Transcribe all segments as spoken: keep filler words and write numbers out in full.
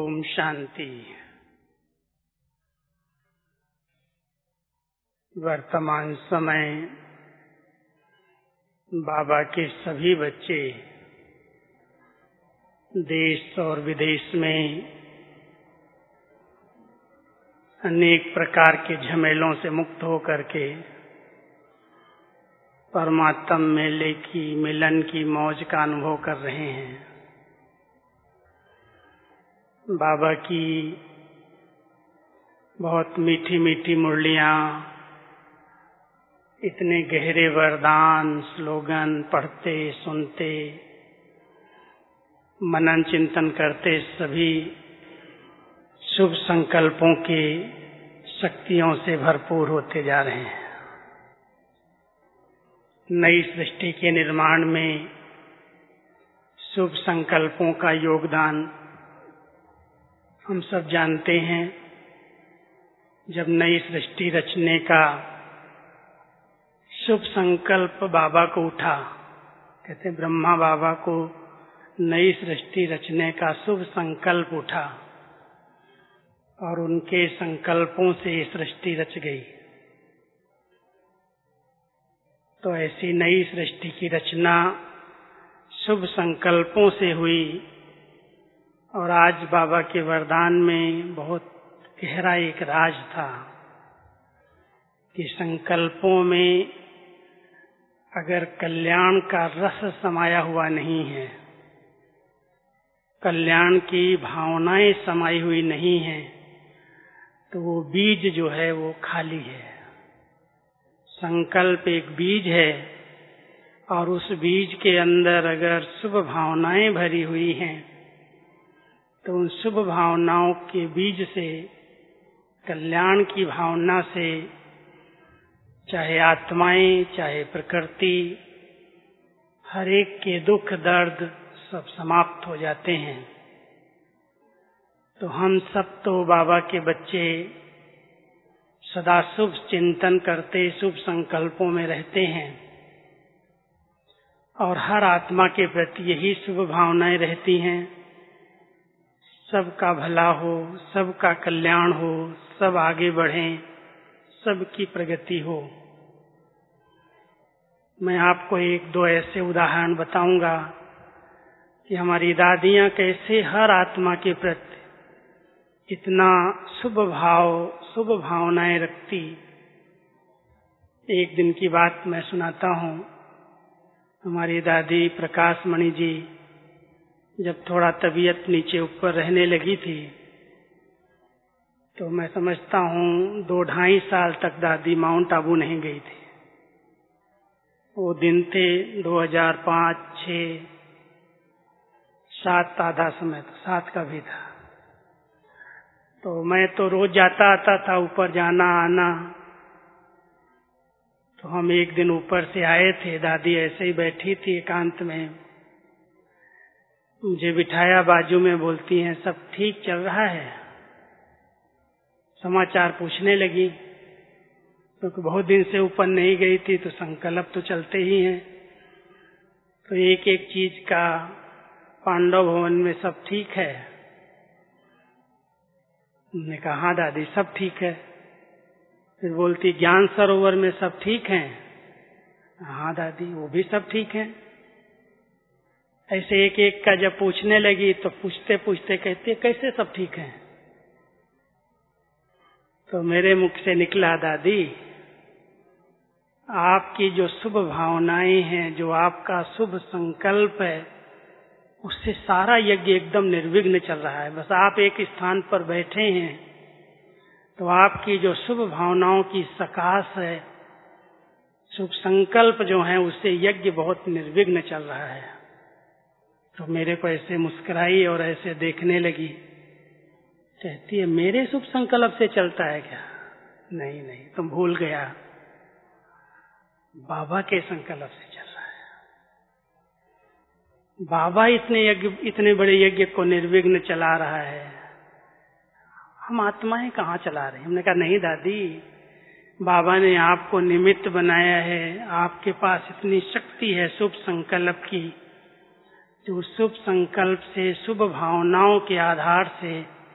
ओम शांति। वर्तमान समय बाबा के सभी बच्चे देश और विदेश में अनेक प्रकार के झमेलों से मुक्त होकर के परमात्म मेले की मिलन की मौज का अनुभव कर रहे हैं। बाबा की बहुत मीठी मीठी मुरलियां, इतने गहरे वरदान स्लोगन पढ़ते सुनते मनन चिंतन करते सभी शुभ संकल्पों की शक्तियों से भरपूर होते जा रहे हैं। नई सृष्टि के निर्माण में शुभ संकल्पों का योगदान हम सब जानते हैं। जब नई सृष्टि रचने का शुभ संकल्प बाबा को उठा, कहते ब्रह्मा बाबा को नई सृष्टि रचने का शुभ संकल्प उठा और उनके संकल्पों से सृष्टि रच गई। तो ऐसी नई सृष्टि की रचना शुभ संकल्पों से हुई और आज बाबा के वरदान में बहुत गहरा एक राज था कि संकल्पों में अगर कल्याण का रस समाया हुआ नहीं है, कल्याण की भावनाएं समाई हुई नहीं है, तो वो बीज जो है वो खाली है। संकल्प एक बीज है और उस बीज के अंदर अगर शुभ भावनाएं भरी हुई हैं तो उन शुभ भावनाओं के बीज से, कल्याण की भावना से, चाहे आत्माएं चाहे प्रकृति, हर एक के दुख दर्द सब समाप्त हो जाते हैं। तो हम सब तो बाबा के बच्चे सदा शुभ चिंतन करते शुभ संकल्पों में रहते हैं और हर आत्मा के प्रति यही शुभ भावनाएं रहती हैं। सबका भला हो, सबका कल्याण हो, सब आगे बढ़ें, सबकी प्रगति हो। मैं आपको एक दो ऐसे उदाहरण बताऊंगा कि हमारी दादियां कैसे हर आत्मा के प्रति इतना शुभ भाव शुभ भावनाएं रखती। एक दिन की बात मैं सुनाता हूँ। हमारी दादी प्रकाश मणि जी जब थोड़ा तबीयत नीचे ऊपर रहने लगी थी तो मैं समझता हूँ दो ढाई साल तक दादी माउंट आबू नहीं गई थी। वो दिन थे दो हज़ार पाँच छः सात, आधा समय तो सात का भी था। तो मैं तो रोज जाता आता था, ऊपर जाना आना। तो हम एक दिन ऊपर से आए थे, दादी ऐसे ही बैठी थी एकांत में, मुझे बिठाया बाजू में, बोलती हैं सब ठीक चल रहा है। समाचार पूछने लगी क्योंकि तो बहुत दिन से ऊपर नहीं गई थी तो संकल्प तो चलते ही हैं। तो एक एक चीज का पांडव भवन में सब ठीक है। मैंने कहा हाँ दादी सब ठीक है। फिर बोलती ज्ञान सरोवर में सब ठीक है। हाँ दादी वो भी सब ठीक है। ऐसे एक एक का जब पूछने लगी तो पूछते पूछते कहती कैसे सब ठीक है। तो मेरे मुख से निकला दादी आपकी जो शुभ भावनाएं हैं, जो आपका शुभ संकल्प है, उससे सारा यज्ञ एकदम निर्विघ्न चल रहा है। बस आप एक स्थान पर बैठे हैं तो आपकी जो शुभ भावनाओं की सकाश है, शुभ संकल्प जो है, उससे यज्ञ बहुत निर्विघ्न चल रहा है। तो मेरे को ऐसे मुस्कुराई और ऐसे देखने लगी। कहती है मेरे शुभ संकल्प से चलता है क्या? नहीं नहीं तुम भूल गया, बाबा के संकल्प से चल रहा है। बाबा इतने यज्ञ, इतने बड़े यज्ञ को निर्विघ्न चला रहा है, हम आत्माएं कहाँ चला रहे हैं? हमने कहा नहीं दादी, बाबा ने आपको निमित्त बनाया है, आपके पास इतनी शक्ति है शुभ संकल्प की, जो शुभ संकल्प से, शुभ भावनाओं के आधार से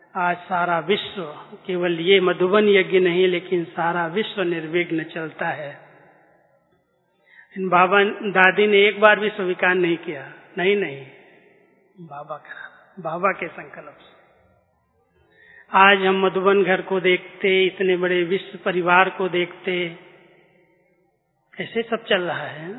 आज सारा विश्व, केवल ये मधुबन यज्ञ नहीं लेकिन सारा विश्व निर्विघ्न चलता है। इन बाबा दादी ने एक बार भी स्वीकार नहीं किया, नहीं नहीं बाबा करा, बाबा के संकल्प से। आज हम मधुबन घर को देखते, इतने बड़े विश्व परिवार को देखते, ऐसे सब चल रहा है।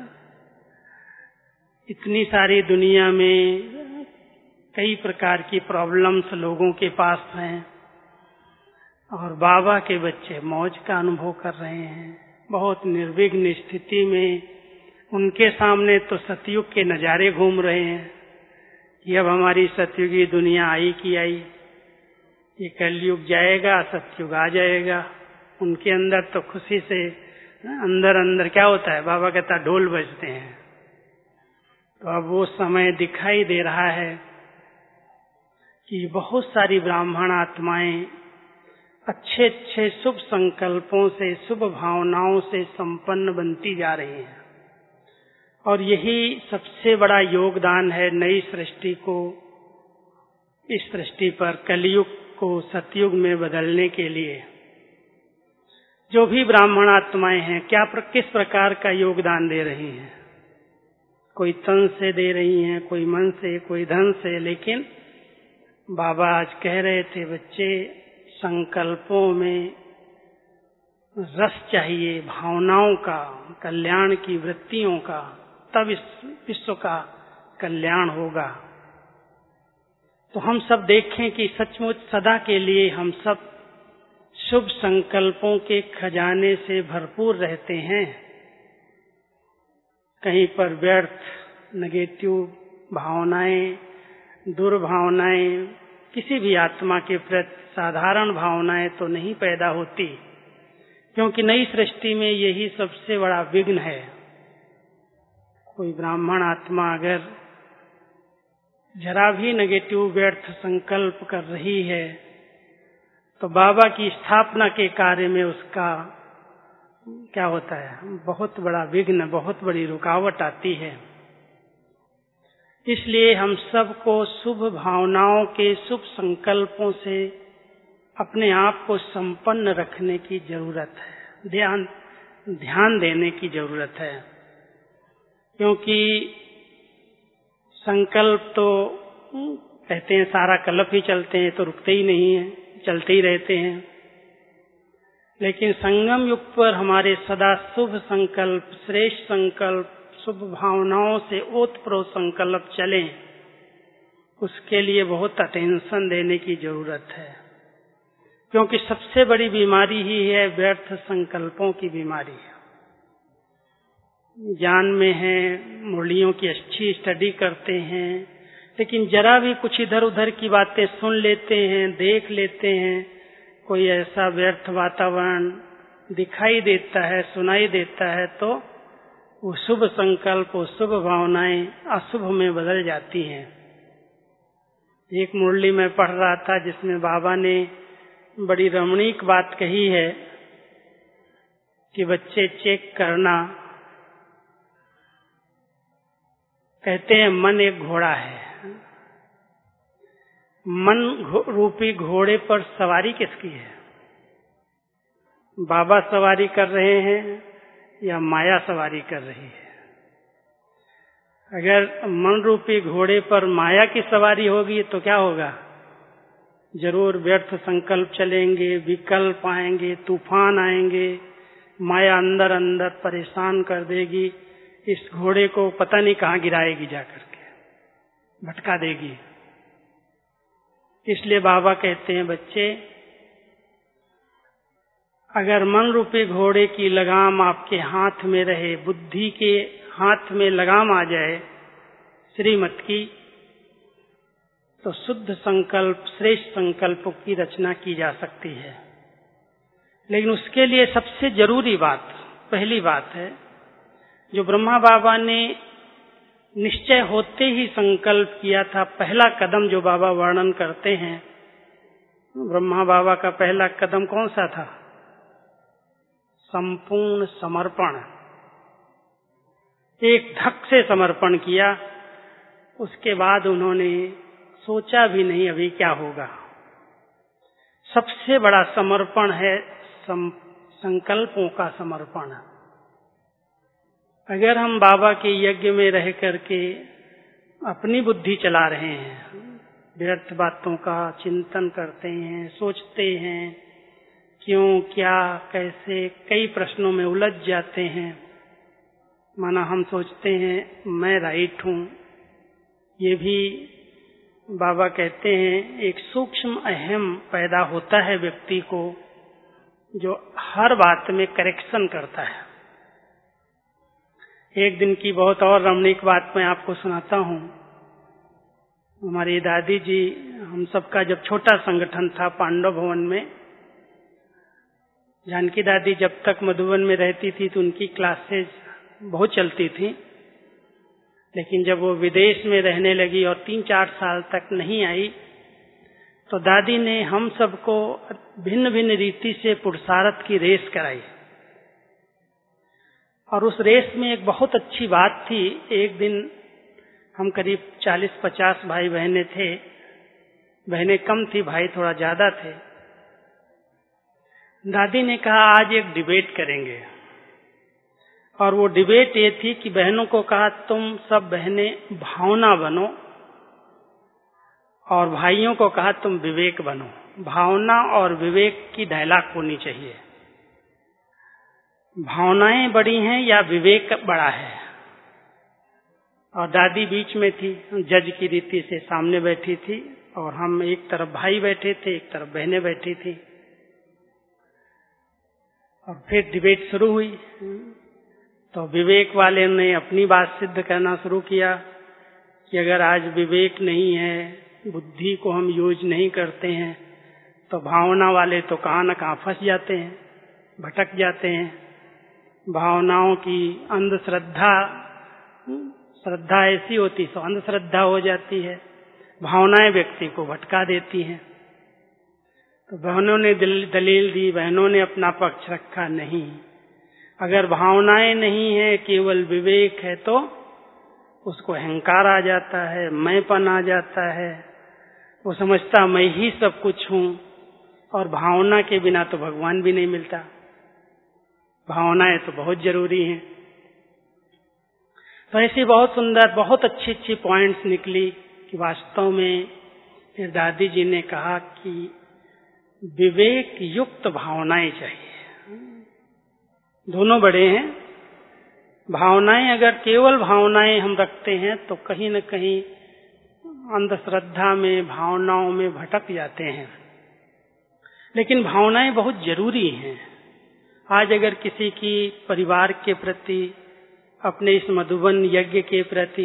इतनी सारी दुनिया में कई प्रकार की प्रॉब्लम्स लोगों के पास हैं और बाबा के बच्चे मौज का अनुभव कर रहे हैं, बहुत निर्विघ्न स्थिति में। उनके सामने तो सतयुग के नजारे घूम रहे हैं कि अब हमारी सतयुगी दुनिया आई की आई, ये कलयुग जाएगा, सतयुग आ जाएगा। उनके अंदर तो खुशी से अंदर अंदर क्या होता है, बाबा कहता ढोल बजते हैं। तो अब वो समय दिखाई दे रहा है कि बहुत सारी ब्राह्मण आत्माएं अच्छे अच्छे शुभ संकल्पों से, शुभ भावनाओं से संपन्न बनती जा रही हैं और यही सबसे बड़ा योगदान है नई सृष्टि को, इस सृष्टि पर कलयुग को सतयुग में बदलने के लिए। जो भी ब्राह्मण आत्माएं हैं क्या प्र, किस प्रकार का योगदान दे रही हैं? कोई तन से दे रही हैं, कोई मन से, कोई धन से। लेकिन बाबा आज कह रहे थे, बच्चे संकल्पों में रस चाहिए, भावनाओं का, कल्याण की वृत्तियों का, तब इस विश्व का कल्याण होगा। तो हम सब देखें कि सचमुच सदा के लिए हम सब शुभ संकल्पों के खजाने से भरपूर रहते हैं। कहीं पर व्यर्थ नेगेटिव भावनाएं, दुर्भावनाएं, किसी भी आत्मा के प्रति साधारण भावनाएं तो नहीं पैदा होती, क्योंकि नई सृष्टि में यही सबसे बड़ा विघ्न है। कोई ब्राह्मण आत्मा अगर जरा भी नेगेटिव व्यर्थ संकल्प कर रही है तो बाबा की स्थापना के कार्य में उसका क्या होता है, बहुत बड़ा विघ्न, बहुत बड़ी रुकावट आती है। इसलिए हम सबको शुभ भावनाओं के, शुभ संकल्पों से अपने आप को संपन्न रखने की जरूरत है, ध्यान ध्यान देने की जरूरत है। क्योंकि संकल्प तो कहते हैं सारा कल्प ही चलते हैं, तो रुकते ही नहीं है, चलते ही रहते हैं। लेकिन संगम युग पर हमारे सदा शुभ संकल्प, श्रेष्ठ संकल्प, शुभ भावनाओं से ओतप्रोत संकल्प चलें, उसके लिए बहुत अटेंशन देने की जरूरत है। क्योंकि सबसे बड़ी बीमारी ही है व्यर्थ संकल्पों की बीमारी। ज्ञान में है, मुरलियों की अच्छी स्टडी करते हैं, लेकिन जरा भी कुछ इधर उधर की बातें सुन लेते हैं, देख लेते हैं, कोई ऐसा व्यर्थ वातावरण दिखाई देता है, सुनाई देता है, तो वो शुभ संकल्प, वो शुभ भावनाएं अशुभ में बदल जाती हैं। एक मुरली में पढ़ रहा था जिसमें बाबा ने बड़ी रमणीक बात कही है कि बच्चे चेक करना, कहते हैं मन एक घोड़ा है, मन रूपी घोड़े पर सवारी किसकी है? बाबा सवारी कर रहे हैं या माया सवारी कर रही है? अगर मन रूपी घोड़े पर माया की सवारी होगी तो क्या होगा? जरूर व्यर्थ संकल्प चलेंगे, विकल्प आएंगे, तूफान आएंगे, माया अंदर अंदर परेशान कर देगी, इस घोड़े को पता नहीं कहाँ गिराएगी, जाकर के भटका देगी। इसलिए बाबा कहते हैं, बच्चे अगर मन रूपी घोड़े की लगाम आपके हाथ में रहे, बुद्धि के हाथ में लगाम आ जाए श्रीमत की, तो शुद्ध संकल्प, श्रेष्ठ संकल्पों की रचना की जा सकती है। लेकिन उसके लिए सबसे जरूरी बात, पहली बात है, जो ब्रह्मा बाबा ने निश्चय होते ही संकल्प किया था, पहला कदम जो बाबा वर्णन करते हैं, ब्रह्मा बाबा का पहला कदम कौन सा था? संपूर्ण समर्पण। एक धक से समर्पण किया, उसके बाद उन्होंने सोचा भी नहीं अभी क्या होगा, सबसे बड़ा समर्पण है सम, संकल्पों का समर्पण। अगर हम बाबा के यज्ञ में रह करके अपनी बुद्धि चला रहे हैं, व्यर्थ बातों का चिंतन करते हैं, सोचते हैं क्यों, क्या, कैसे, कई प्रश्नों में उलझ जाते हैं, माना हम सोचते हैं मैं राइट हूँ। ये भी बाबा कहते हैं एक सूक्ष्म अहम पैदा होता है व्यक्ति को, जो हर बात में करेक्शन करता है। एक दिन की बहुत और रमणीक बात मैं आपको सुनाता हूँ। हमारी दादी जी, हम सबका जब छोटा संगठन था पांडव भवन में, जानकी दादी जब तक मधुबन में रहती थी तो उनकी क्लासेज बहुत चलती थी, लेकिन जब वो विदेश में रहने लगी और तीन चार साल तक नहीं आई तो दादी ने हम सबको भिन्न भिन्न रीति से पुरुषार्थ की रेस कराई। और उस रेस में एक बहुत अच्छी बात थी। एक दिन हम करीब चालीस पचास भाई बहनें थे, बहनें कम थी, भाई थोड़ा ज्यादा थे। दादी ने कहा आज एक डिबेट करेंगे, और वो डिबेट ये थी कि बहनों को कहा तुम सब बहनें भावना बनो, और भाइयों को कहा तुम विवेक बनो। भावना और विवेक की डायलॉग होनी चाहिए। भावनाएं बड़ी हैं या विवेक बड़ा है। और दादी बीच में थी, जज की रीति से सामने बैठी थी, और हम एक तरफ भाई बैठे थे, एक तरफ बहनें बैठी थी। और फिर डिबेट शुरू हुई तो विवेक वाले ने अपनी बात सिद्ध करना शुरू किया कि अगर आज विवेक नहीं है, बुद्धि को हम यूज नहीं करते हैं, तो भावना वाले तो कहाँ न कहाँ फंस जाते हैं, भटक जाते हैं। भावनाओं की अंधश्रद्धा, श्रद्धा ऐसी होती तो अंधश्रद्धा हो जाती है, भावनाएं व्यक्ति को भटका देती हैं। तो बहनों ने दलील दी, बहनों ने अपना पक्ष रखा, नहीं, अगर भावनाएं नहीं है केवल विवेक है तो उसको अहंकार आ जाता है, मैंपन आ जाता है, वो समझता मैं ही सब कुछ हूँ। और भावना के बिना तो भगवान भी नहीं मिलता, भावनाएं तो बहुत जरूरी हैं। तो ऐसी बहुत सुंदर, बहुत अच्छी अच्छी पॉइंट्स निकली कि वास्तव में फिर दादी जी ने कहा कि विवेक युक्त भावनाएं चाहिए। दोनों बड़े हैं। भावनाएं, अगर केवल भावनाएं हम रखते हैं तो कहीं न कहीं अंधश्रद्धा में, भावनाओं में भटक जाते हैं। लेकिन भावनाएं बहुत जरूरी हैं। आज अगर किसी की परिवार के प्रति, अपने इस मधुबन यज्ञ के प्रति,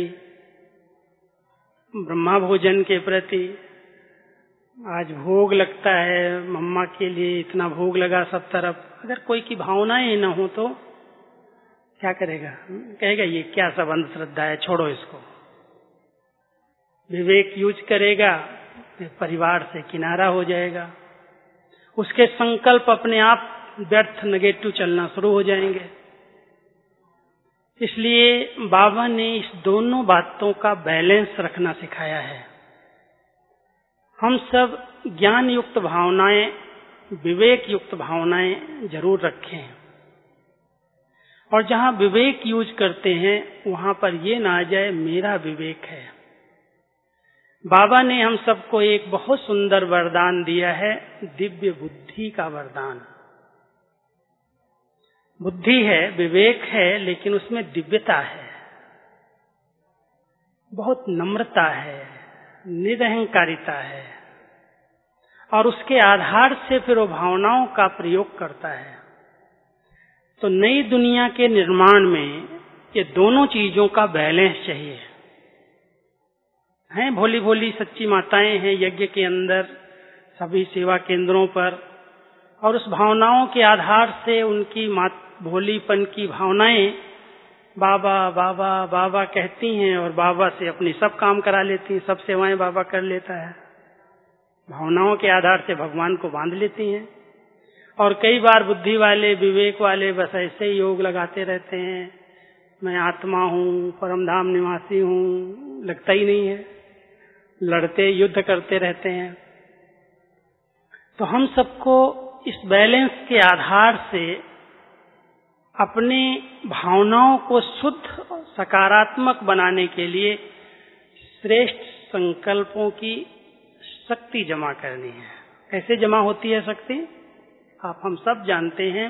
ब्रह्मा भोजन के प्रति, आज भोग लगता है, मम्मा के लिए इतना भोग लगा सब तरफ, अगर कोई की भावनाएं न हो तो क्या करेगा? कहेगा ये क्या सब अंधश्रद्धा है, छोड़ो इसको। विवेक यूज करेगा, परिवार से किनारा हो जाएगा, उसके संकल्प अपने आप व्यर्थ नेगेटिव चलना शुरू हो जाएंगे। इसलिए बाबा ने इस दोनों बातों का बैलेंस रखना सिखाया है। हम सब ज्ञान युक्त भावनाएं, विवेक युक्त भावनाएं जरूर रखें, और जहां विवेक यूज करते हैं वहां पर ये ना आ जाए मेरा विवेक है। बाबा ने हम सबको एक बहुत सुंदर वरदान दिया है, दिव्य बुद्धि का वरदान। बुद्धि है, विवेक है, लेकिन उसमें दिव्यता है, बहुत नम्रता है, निरहंकारिता है, और उसके आधार से फिर वो भावनाओं का प्रयोग करता है। तो नई दुनिया के निर्माण में ये दोनों चीजों का बैलेंस चाहिए। हैं भोली भोली सच्ची माताएं हैं यज्ञ के अंदर, सभी सेवा केंद्रों पर, और उस भावनाओं के आधार से उनकी मात भोलीपन की भावनाएं बाबा बाबा बाबा कहती हैं, और बाबा से अपनी सब काम करा लेती हैं, सब सेवाएं बाबा कर लेता है। भावनाओं के आधार से भगवान को बांध लेती हैं। और कई बार बुद्धि वाले, विवेक वाले बस ऐसे ही योग लगाते रहते हैं, मैं आत्मा हूँ, परमधाम निवासी हूँ, लगता ही नहीं है, लड़ते युद्ध करते रहते हैं। तो हम सबको इस बैलेंस के आधार से अपनी भावनाओं को शुद्ध सकारात्मक बनाने के लिए श्रेष्ठ संकल्पों की शक्ति जमा करनी है। कैसे जमा होती है शक्ति? आप हम सब जानते हैं,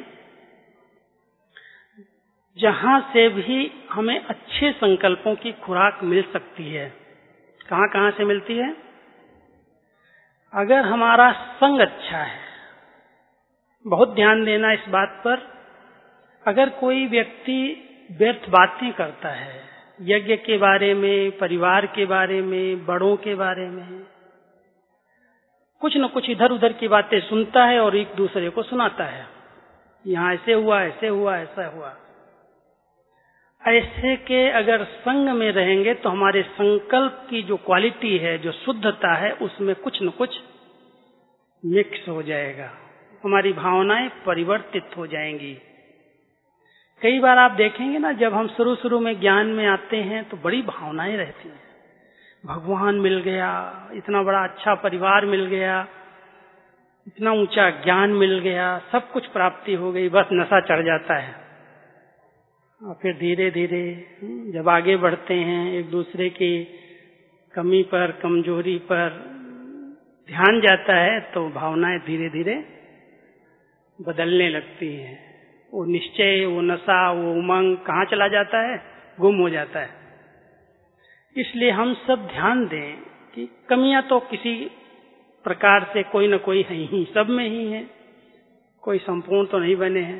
जहां से भी हमें अच्छे संकल्पों की खुराक मिल सकती है। कहां कहां से मिलती है? अगर हमारा संग अच्छा है, बहुत ध्यान देना इस बात पर, अगर कोई व्यक्ति व्यर्थ बातें करता है, यज्ञ के बारे में, परिवार के बारे में, बड़ों के बारे में, कुछ न कुछ इधर उधर की बातें सुनता है और एक दूसरे को सुनाता है, यहाँ ऐसे हुआ, ऐसे हुआ, ऐसा हुआ, ऐसे के अगर संग में रहेंगे तो हमारे संकल्प की जो क्वालिटी है, जो शुद्धता है, उसमें कुछ न कुछ मिक्स हो जाएगा, हमारी भावनाएं परिवर्तित हो जाएंगी। कई बार आप देखेंगे ना, जब हम शुरू शुरू में ज्ञान में आते हैं तो बड़ी भावनाएं रहती हैं, भगवान मिल गया, इतना बड़ा अच्छा परिवार मिल गया, इतना ऊंचा ज्ञान मिल गया, सब कुछ प्राप्ति हो गई, बस नशा चढ़ जाता है। और फिर धीरे धीरे जब आगे बढ़ते हैं, एक दूसरे की कमी पर, कमजोरी पर ध्यान जाता है, तो भावनाएं धीरे धीरे बदलने लगती हैं। वो निश्चय, वो नशा, वो उमंग कहाँ चला जाता है? गुम हो जाता है। इसलिए हम सब ध्यान दें कि कमियां तो किसी प्रकार से कोई न कोई है ही, सब में ही है, कोई संपूर्ण तो नहीं बने हैं।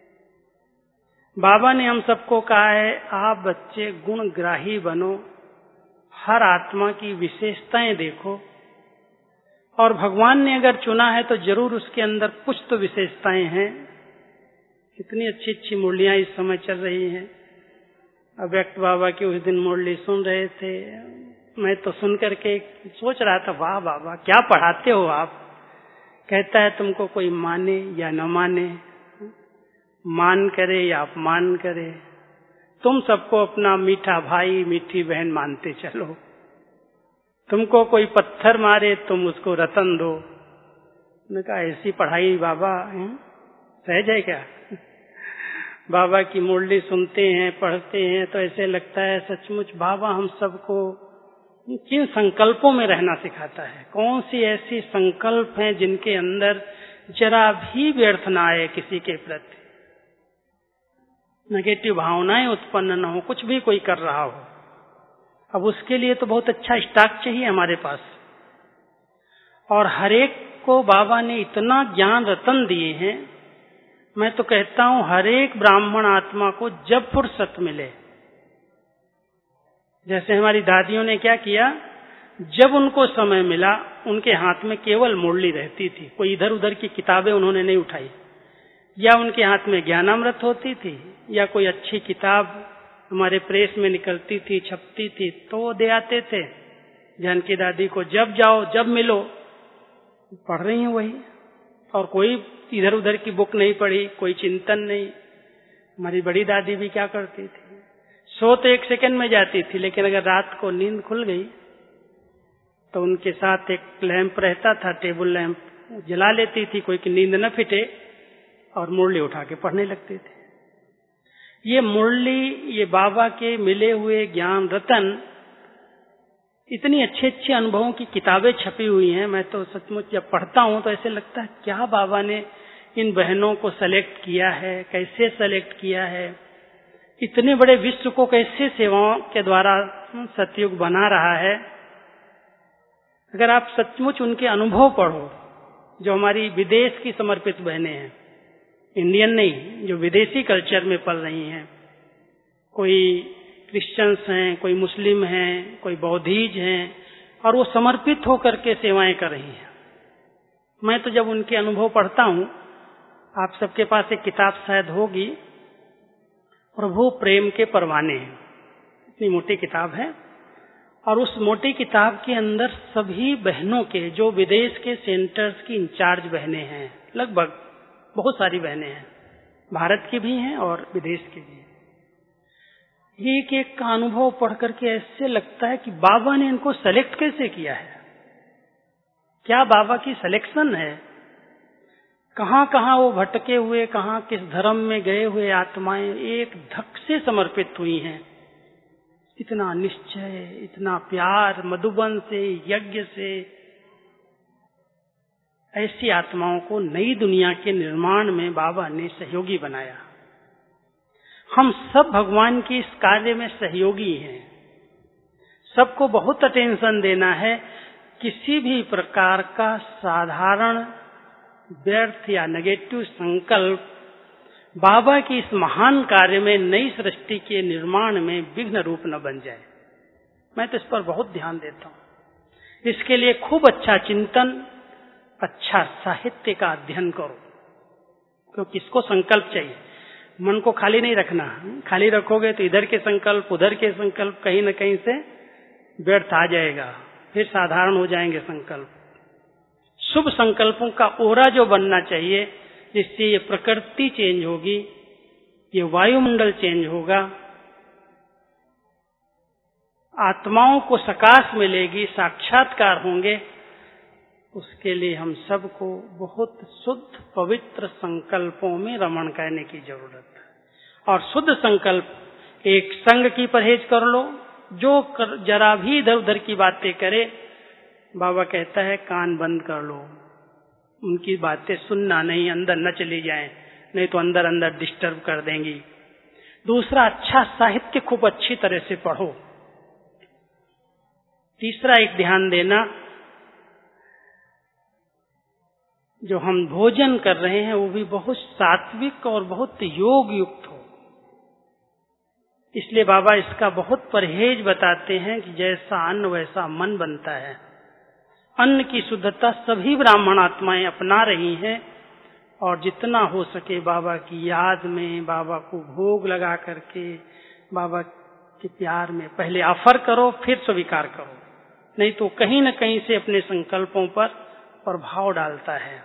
बाबा ने हम सबको कहा है, आप बच्चे गुणग्राही बनो, हर आत्मा की विशेषताएं देखो, और भगवान ने अगर चुना है तो जरूर उसके अंदर कुछ तो विशेषताएं हैं। कितनी अच्छी अच्छी मुरलियां इस समय चल रही हैं। अव्यक्त बाबा की उस दिन मुरली सुन रहे थे, मैं तो सुन करके सोच रहा था, वाह बाबा क्या पढ़ाते हो आप। कहता है तुमको कोई माने या न माने, मान करे या अपमान करे, तुम सबको अपना मीठा भाई मीठी बहन मानते चलो। तुमको कोई पत्थर मारे तुम उसको रतन दो। मैंने कहा ऐसी पढ़ाई बाबा सहज है क्या? बाबा की मुरली सुनते हैं, पढ़ते हैं तो ऐसे लगता है सचमुच बाबा हम सबको किन संकल्पों में रहना सिखाता है। कौन सी ऐसी संकल्प हैं जिनके अंदर जरा भी व्यर्थ ना आए किसी के प्रति, नेगेटिव भावनाएं उत्पन्न न हो, कुछ भी कोई कर रहा हो। अब उसके लिए तो बहुत अच्छा स्टॉक चाहिए हमारे पास, और हरेक को बाबा ने इतना ज्ञान रतन दिए हैं। मैं तो कहता हूं हर एक ब्राह्मण आत्मा को जब फुर्सत मिले, जैसे हमारी दादियों ने क्या किया, जब उनको समय मिला उनके हाथ में केवल मुरली रहती थी, कोई इधर उधर की किताबें उन्होंने नहीं उठाई, या उनके हाथ में ज्ञानामृत होती थी, या कोई अच्छी किताब हमारे प्रेस में निकलती थी, छपती थी, तो वो दे आते थे जानकी दादी को। जब जाओ जब मिलो पढ़ रही हैं वही, और कोई इधर उधर की बुक नहीं पढ़ी, कोई चिंतन नहीं। हमारी बड़ी दादी भी क्या करती थी, सो तो एक सेकंड में जाती थी, लेकिन अगर रात को नींद खुल गई तो उनके साथ एक लैंप रहता था, टेबल लैंप, जला लेती थी, कोई की नींद न फिटे, और मुरली उठा के पढ़ने लगते थे। ये मुरली, ये बाबा के मिले हुए ज्ञान रतन, इतनी अच्छे अच्छे अनुभवों की किताबें छपी हुई हैं। मैं तो सचमुच जब पढ़ता हूं तो ऐसे लगता है क्या बाबा ने इन बहनों को सेलेक्ट किया है, कैसे सेलेक्ट किया है, इतने बड़े विश्व को कैसे सेवाओं के द्वारा सतयुग बना रहा है। अगर आप सचमुच उनके अनुभव पढ़ो, जो हमारी विदेश की समर्पित बहनें हैं, इंडियन नहीं, जो विदेशी कल्चर में पल रही हैं, कोई क्रिश्चियंस हैं, कोई मुस्लिम हैं, कोई बौद्धिज हैं, और वो समर्पित होकर के सेवाएं कर रही हैं। मैं तो जब उनके अनुभव पढ़ता हूं, आप सबके पास एक किताब शायद होगी, प्रभु प्रेम के परवाने, इतनी मोटी किताब है, और उस मोटी किताब के अंदर सभी बहनों के, जो विदेश के सेंटर्स की इंचार्ज बहनें हैं, लगभग बहुत सारी बहनें हैं, भारत की भी हैं और विदेश की भी हैं, एक एक का अनुभव पढ़ करके ऐसे लगता है कि बाबा ने इनको सेलेक्ट कैसे किया है। क्या बाबा की सिलेक्शन है कहाँ कहाँ वो भटके हुए, कहाँ किस धर्म में गए हुए आत्माएं एक धक से समर्पित हुई हैं। इतना निश्चय, इतना प्यार, मधुबन से, यज्ञ से, ऐसी आत्माओं को नई दुनिया के निर्माण में बाबा ने सहयोगी बनाया। हम सब भगवान की इस कार्य में सहयोगी हैं। सबको बहुत अटेंशन देना है। किसी भी प्रकार का साधारण व्यर्थ या नेगेटिव संकल्प बाबा की इस महान कार्य में, नई सृष्टि के निर्माण में विघ्न रूप न बन जाए। मैं तो इस पर बहुत ध्यान देता हूँ। इसके लिए खूब अच्छा चिंतन, अच्छा साहित्य का अध्ययन करो, क्योंकि इसको संकल्प चाहिए। मन को खाली नहीं रखना। खाली रखोगे तो इधर के संकल्प, उधर के संकल्प, कहीं न कहीं से व्यर्थ आ जाएगा, फिर साधारण हो जाएंगे संकल्प। शुभ संकल्पों का ओरा जो बनना चाहिए, जिससे ये प्रकृति चेंज होगी, ये वायुमंडल चेंज होगा, आत्माओं को सकाश मिलेगी, साक्षात्कार होंगे। उसके लिए हम सबको बहुत शुद्ध पवित्र संकल्पों में रमण करने की जरूरत है। और शुद्ध संकल्प, एक संग की परहेज कर लो। जो कर, जरा भी इधर उधर की बातें करे, बाबा कहता है कान बंद कर लो, उनकी बातें सुनना नहीं, अंदर न चली जाएं, नहीं तो अंदर अंदर डिस्टर्ब कर देंगी। दूसरा, अच्छा साहित्य खूब अच्छी तरह से पढ़ो। तीसरा, एक ध्यान देना, जो हम भोजन कर रहे हैं वो भी बहुत सात्विक और बहुत योग युक्त हो। इसलिए बाबा इसका बहुत परहेज बताते हैं कि जैसा अन्न वैसा मन बनता है। अन्न की शुद्धता सभी ब्राह्मण आत्माएं अपना रही हैं, और जितना हो सके बाबा की याद में, बाबा को भोग लगा करके, बाबा के प्यार में पहले ऑफर करो, फिर स्वीकार करो, नहीं तो कहीं न कहीं से अपने संकल्पों पर प्रभाव डालता है।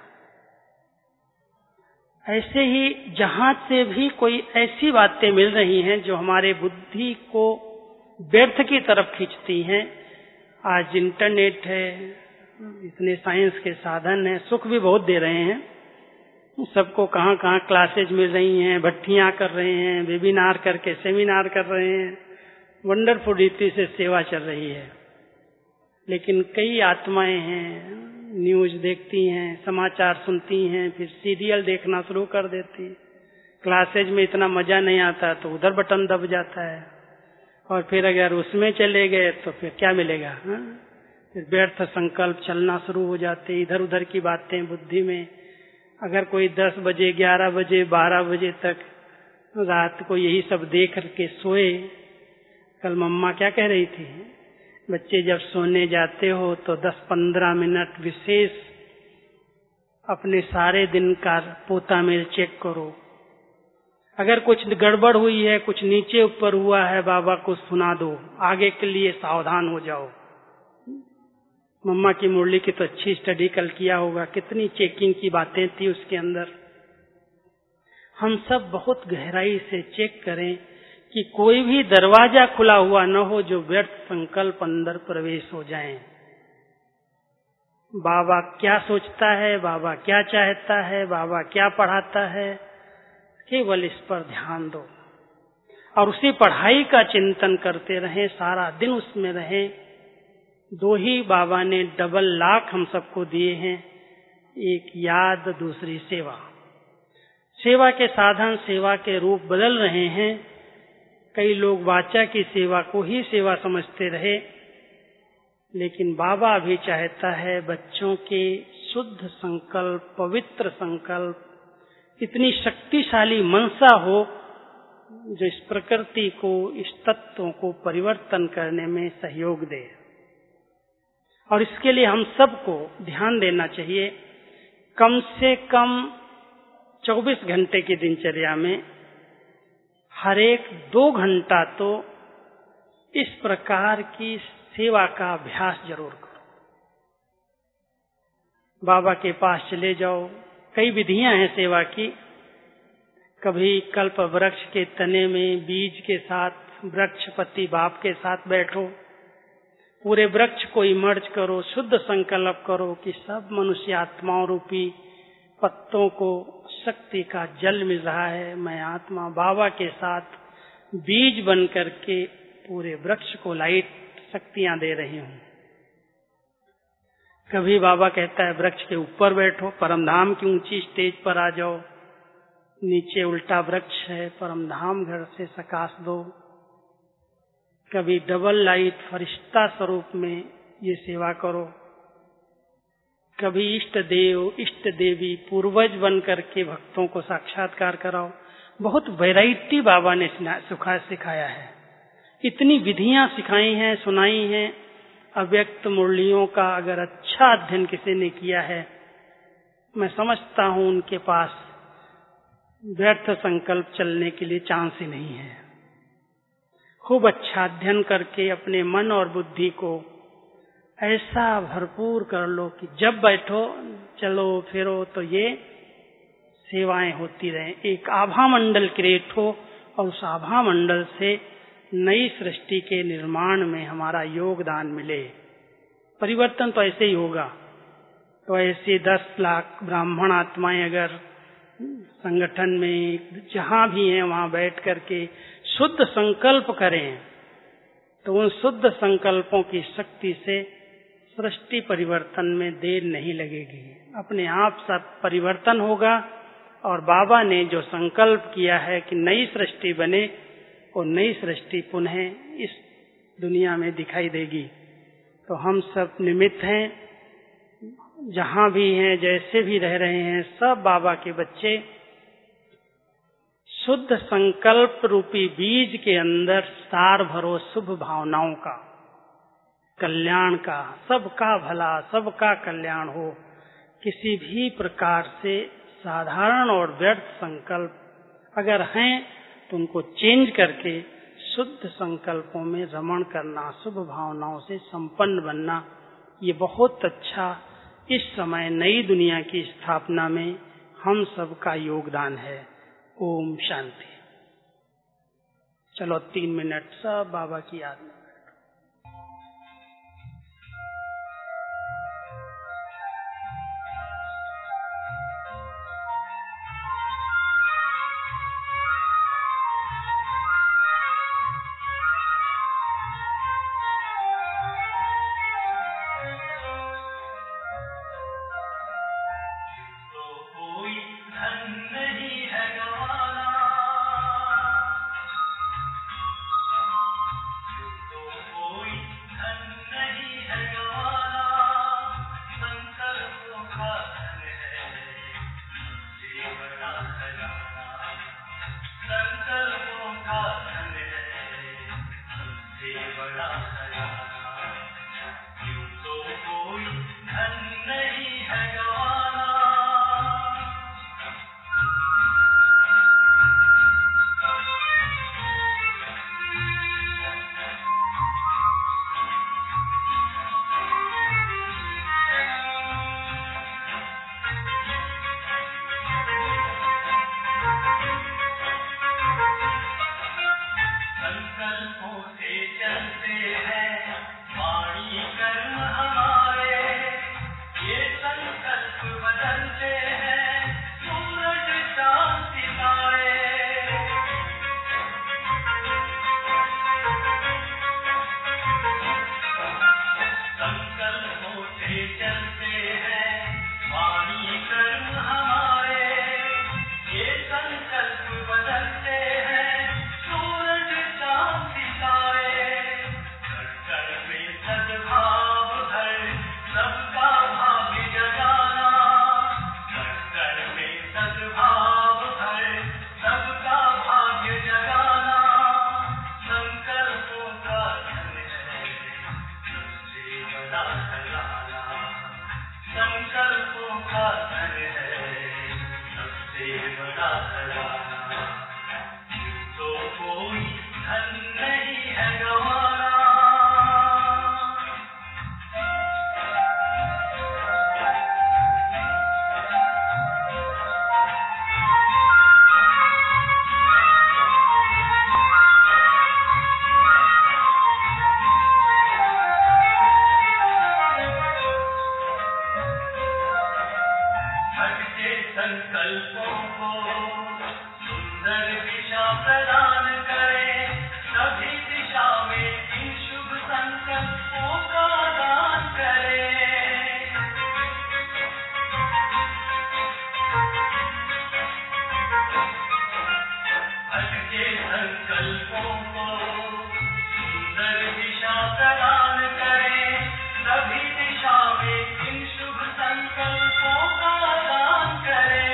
ऐसे ही जहां से भी कोई ऐसी बातें मिल रही हैं जो हमारे बुद्धि को व्यर्थ की तरफ खींचती हैं, आज इंटरनेट है, इतने साइंस के साधन हैं, सुख भी बहुत दे रहे हैं। सबको कहाँ कहाँ क्लासेज मिल रही हैं, भट्टियां कर रहे हैं, वेबिनार करके सेमिनार कर रहे हैं, वंडरफुल रीति से सेवा चल रही है। लेकिन कई आत्माएं हैं, न्यूज देखती हैं, समाचार सुनती हैं, फिर सीरियल देखना शुरू कर देती। क्लासेज में इतना मजा नहीं आता तो उधर बटन दब जाता है, और फिर अगर उसमें चले गए तो फिर क्या मिलेगा, हा? फिर व्यर्थ संकल्प चलना शुरू हो जाते, इधर उधर की बातें बुद्धि में। अगर कोई दस बजे, ग्यारह बजे, बारह बजे तक रात को यही सब देख करके सोए, कल मम्मा क्या कह रही थी, बच्चे जब सोने जाते हो तो दस पंद्रह मिनट विशेष अपने सारे दिन का पोता मेल चेक करो। अगर कुछ गड़बड़ हुई है, कुछ नीचे ऊपर हुआ है, बाबा को सुना दो, आगे के लिए सावधान हो जाओ। मम्मा की मुरली की तो अच्छी स्टडी कल किया होगा, कितनी चेकिंग की बातें थी उसके अंदर। हम सब बहुत गहराई से चेक करें कि कोई भी दरवाजा खुला हुआ न हो जो व्यर्थ संकल्प अंदर प्रवेश हो जाए। बाबा क्या सोचता है, बाबा क्या चाहता है, बाबा क्या पढ़ाता है, केवल इस पर ध्यान दो और उसी पढ़ाई का चिंतन करते रहें, सारा दिन उसमें रहें। दो ही बाबा ने डबल लाख हम सबको दिए हैं, एक याद, दूसरी सेवा। सेवा के साधन, सेवा के रूप बदल रहे हैं। कई लोग वाचा की सेवा को ही सेवा समझते रहे, लेकिन बाबा भी चाहता है बच्चों के शुद्ध संकल्प, पवित्र संकल्प, इतनी शक्तिशाली मनसा हो जो इस प्रकृति को, इस तत्वों को परिवर्तन करने में सहयोग दे। और इसके लिए हम सबको ध्यान देना चाहिए। कम से कम चौबीस घंटे की दिनचर्या में हर एक दो घंटा तो इस प्रकार की सेवा का अभ्यास जरूर करो। बाबा के पास चले जाओ। कई विधियां हैं सेवा की। कभी कल्प वृक्ष के तने में बीज के साथ वृक्षपति बाप के साथ बैठो, पूरे वृक्ष को इमर्ज करो, शुद्ध संकल्प करो कि सब मनुष्य आत्माओं रूपी पत्तों को शक्ति का जल मिल रहा है। मैं आत्मा बाबा के साथ बीज बन करके पूरे वृक्ष को लाइट शक्तियां दे रही हूँ। कभी बाबा कहता है वृक्ष के ऊपर बैठो, परमधाम की ऊंची स्टेज पर आ जाओ, नीचे उल्टा वृक्ष है, परमधाम घर से सकाश दो। कभी डबल लाइट फरिश्ता स्वरूप में ये सेवा करो। कभी इष्ट देव इष्ट देवी पूर्वज बन करके भक्तों को साक्षात्कार कराओ। बहुत वैरायटी बाबा ने सुखा सिखाया है। इतनी विधियां सिखाई हैं, सुनाई हैं। अव्यक्त मुरलियों का अगर अच्छा अध्ययन किसी ने किया है, मैं समझता हूं उनके पास व्यर्थ संकल्प चलने के लिए चांस ही नहीं है। खूब अच्छा अध्ययन करके अपने मन और बुद्धि को ऐसा भरपूर कर लो कि जब बैठो चलो फिरो तो ये सेवाएं होती रहें। एक आभा मंडल क्रिएट हो और उस आभा मंडल से नई सृष्टि के निर्माण में हमारा योगदान मिले। परिवर्तन तो ऐसे ही होगा। तो ऐसे दस लाख ब्राह्मण आत्माएं अगर संगठन में जहां भी हैं वहां बैठ करके शुद्ध संकल्प करें तो उन शुद्ध संकल्पों की शक्ति से सृष्टि परिवर्तन में देर नहीं लगेगी। अपने आप सब परिवर्तन होगा और बाबा ने जो संकल्प किया है कि नई सृष्टि बने, वो नई सृष्टि पुनः इस दुनिया में दिखाई देगी। तो हम सब निमित्त हैं, जहां भी हैं, जैसे भी रह रहे हैं, सब बाबा के बच्चे शुद्ध संकल्प रूपी बीज के अंदर सार भरो शुभ भावनाओं का, कल्याण का, सबका भला, सबका कल्याण हो। किसी भी प्रकार से साधारण और व्यर्थ संकल्प अगर हैं तो उनको चेंज करके शुद्ध संकल्पों में रमण करना, शुभ भावनाओं से संपन्न बनना, ये बहुत अच्छा इस समय नई दुनिया की स्थापना में हम सबका योगदान है। ओम शांति। चलो तीन मिनट सब बाबा की याद में। Yes. संकल्पों को सुंदर दिशा प्रदान करे, सभी दिशा में इन शुभ संकल्पों का दान करे। भटके संकल्पों को सुंदर दिशा प्रदान करे, सभी दिशा में इन शुभ संकल्पों का दान करे।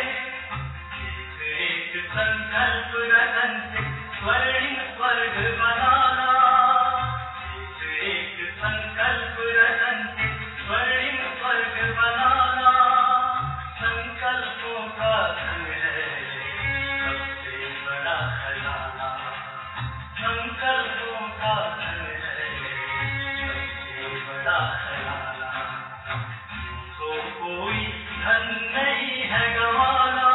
एक एक संकल्प रतन से स्वर्णिम स्वर्ग बनाना, एक एक संकल्प रतन से स्वर्णिम स्वर्ग बनाना। संकल्पों का धन है सबसे बड़ा खजाना, संकल्पों का धन है सबसे बड़ा खजाना। तो कोई धन नहीं है गंवाना।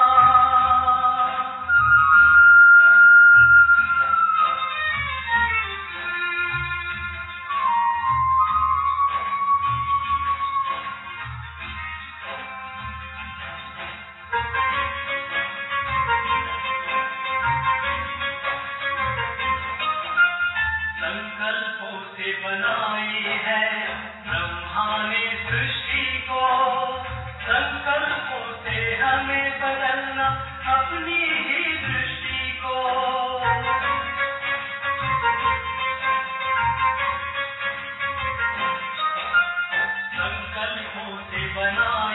संकल्पों से बनाई है ब्रह्मा ने सृष्टि को, संकल्पों से हमें बदलना अपनी ही दृष्टि को। संकल्पों से बनाई